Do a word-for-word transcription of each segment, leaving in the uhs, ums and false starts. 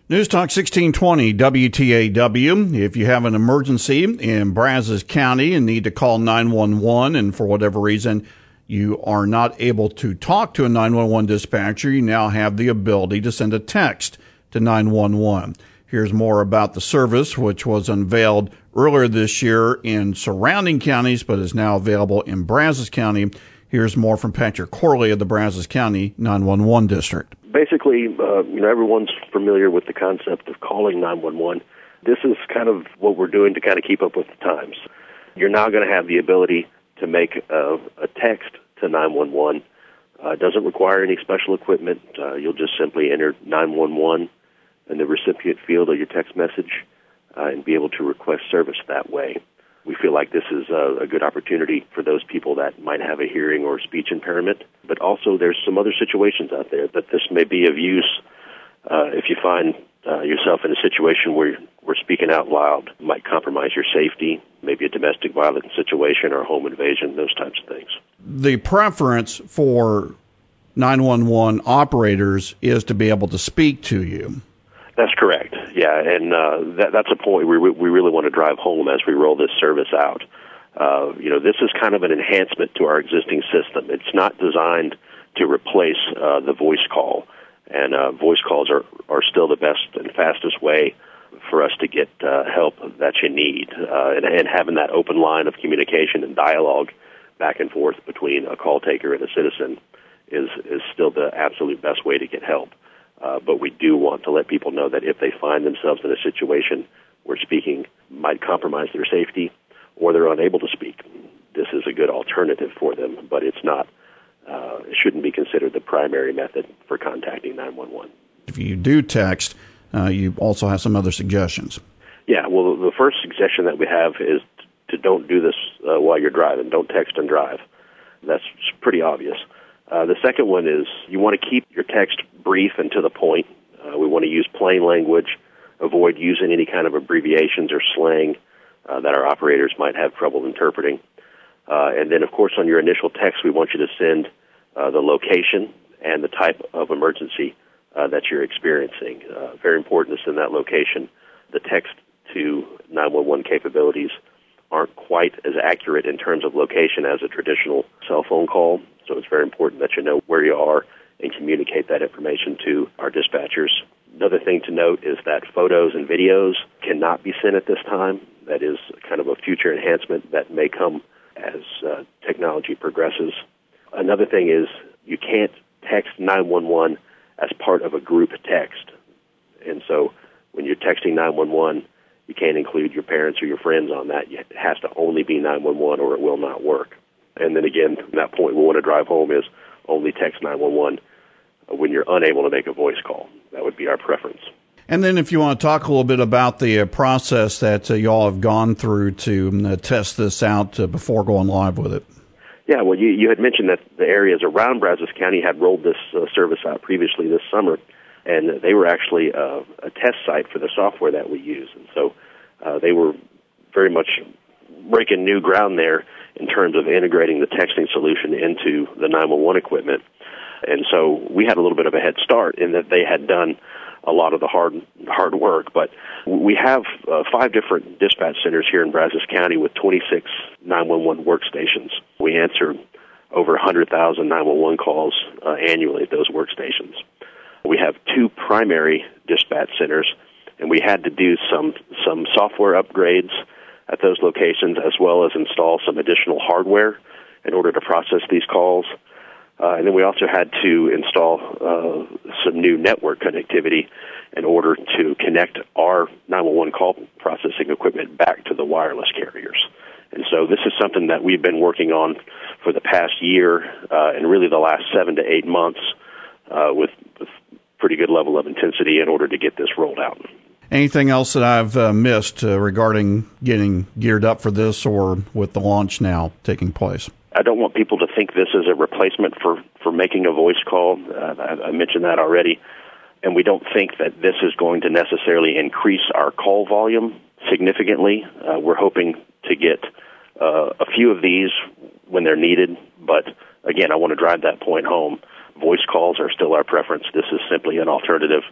News Talk sixteen twenty W T A W. If you have an emergency in Brazos County and need to call nine one one, and for whatever reason you are not able to talk to a nine one one dispatcher, you now have the ability to send a text to nine one one. Here's more about the service, which was unveiled earlier this year in surrounding counties, but is now available in Brazos County. Here's more from Patrick Corley of the Brazos County nine one one District. Basically, uh, you know, everyone's familiar with the concept of calling nine one one. This is kind of what we're doing to kind of keep up with the times. You're now going to have the ability to make a, a text to nine one one. Uh, it doesn't require any special equipment. Uh, you'll just simply enter nine one one in the recipient field of your text message uh, and be able to request service that way. We feel like this is a, a good opportunity for those people that might have a hearing or speech impairment, but also there's some other situations out there that this may be of use uh, if you find uh, yourself in a situation where we're speaking out loud, might compromise your safety, maybe a domestic violence situation or a home invasion, those types of things. The preference for nine one one operators is to be able to speak to you. That's correct. Yeah, and uh, that, that's a point we we really want to drive home as we roll this service out. Uh, you know, this is kind of an enhancement to our existing system. It's not designed to replace uh, the voice call, and uh, voice calls are, are still the best and fastest way for us to get uh, help that you need. Uh, and, and having that open line of communication and dialogue back and forth between a call taker and a citizen is, is still the absolute best way to get help. Uh, but we do want to let people know that if they find themselves in a situation where speaking might compromise their safety or they're unable to speak, this is a good alternative for them, but it's not, uh, it shouldn't be considered the primary method for contacting nine one one. If you do text, uh, you also have some other suggestions. Yeah, well, the first suggestion that we have is to don't do this uh, while you're driving. Don't text and drive. That's pretty obvious. Uh, the second one is you want to keep your text brief and to the point. Uh, we want to use plain language, avoid using any kind of abbreviations or slang uh, that our operators might have trouble interpreting. Uh, and then, of course, on your initial text, we want you to send uh, the location and the type of emergency uh, that you're experiencing. Uh, very important to send that location. The text to nine one one capabilities aren't quite as accurate in terms of location as a traditional cell phone call. So it's very important that you know where you are and communicate that information to our dispatchers. Another thing to note is that photos and videos cannot be sent at this time. That is kind of a future enhancement that may come as uh, technology progresses. Another thing is you can't text nine one one as part of a group text. And so when you're texting nine one one, you can't include your parents or your friends on that. It has to only be nine one one or it will not work. And then again, that point we want to drive home is only text nine one one when you're unable to make a voice call. That would be our preference. And then if you want to talk a little bit about the uh, process that uh, you all have gone through to uh, test this out uh, before going live with it. Yeah, well, you, you had mentioned that the areas around Brazos County had rolled this uh, service out previously this summer, and they were actually uh, a test site for the software that we use. And so uh, they were very much breaking new ground there in terms of integrating the texting solution into the nine one one equipment. And so we had a little bit of a head start in that they had done a lot of the hard hard work. But we have uh, five different dispatch centers here in Brazos County with twenty-six nine one one workstations. We answer over one hundred thousand nine one one calls uh, annually at those workstations. We have two primary dispatch centers, and we had to do some some software upgrades at those locations, as well as install some additional hardware in order to process these calls. Uh, and then we also had to install uh, some new network connectivity in order to connect our nine one one call processing equipment back to the wireless carriers. And so this is something that we've been working on for the past year uh, and really the last seven to eight months uh, with, with pretty good level of intensity in order to get this rolled out. Anything else that I've uh, missed uh, regarding getting geared up for this or with the launch now taking place? I don't want people to think this is a replacement for, for making a voice call. Uh, I, I mentioned that already. And we don't think that this is going to necessarily increase our call volume significantly. Uh, we're hoping to get uh, a few of these when they're needed. But, again, I want to drive that point home. Voice calls are still our preference. This is simply an alternative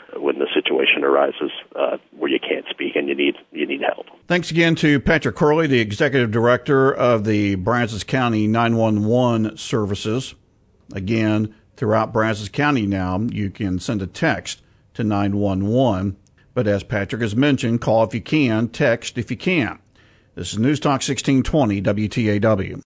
when the situation arises uh, where you can't speak and you need you need help. Thanks again to Patrick Curley, the Executive Director of the Brazos County nine one one Services. Again, throughout Brazos County now, you can send a text to nine one one. But as Patrick has mentioned, call if you can, text if you can't. This is News Talk sixteen twenty W T A W.